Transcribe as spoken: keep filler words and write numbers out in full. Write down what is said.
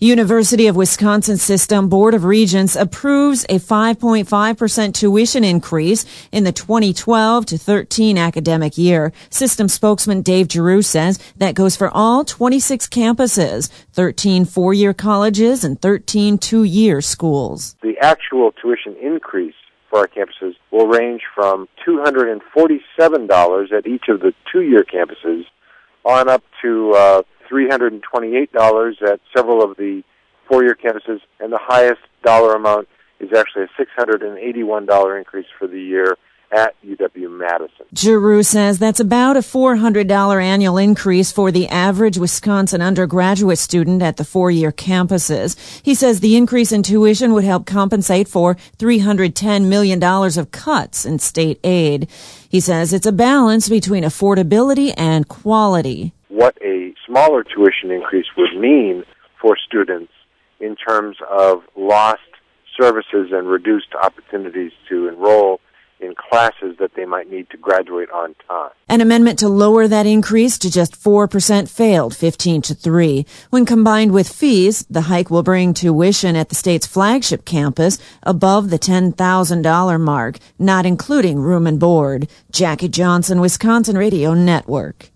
University of Wisconsin System Board of Regents approves a five point five percent tuition increase in the twenty twelve to thirteen academic year. System spokesman Dave Giroux says that goes for all twenty-six campuses, thirteen four-year colleges and thirteen two-year schools. The actual tuition increase for our campuses will range from two hundred forty-seven dollars at each of the two-year campuses on up to uh, three hundred twenty-eight dollars at several of the four-year campuses, and the highest dollar amount is actually a six hundred eighty-one dollars increase for the year at U W-Madison. Giroux says that's about a four hundred dollars annual increase for the average Wisconsin undergraduate student at the four-year campuses. He says the increase in tuition would help compensate for three hundred ten million dollars of cuts in state aid. He says it's a balance between affordability and quality. What a smaller tuition increase would mean for students in terms of lost services and reduced opportunities to enroll in classes that they might need to graduate on time. An amendment to lower that increase to just four percent failed, fifteen to three. When combined with fees, the hike will bring tuition at the state's flagship campus above the ten thousand dollars mark, not including room and board. Jackie Johnson, Wisconsin Radio Network.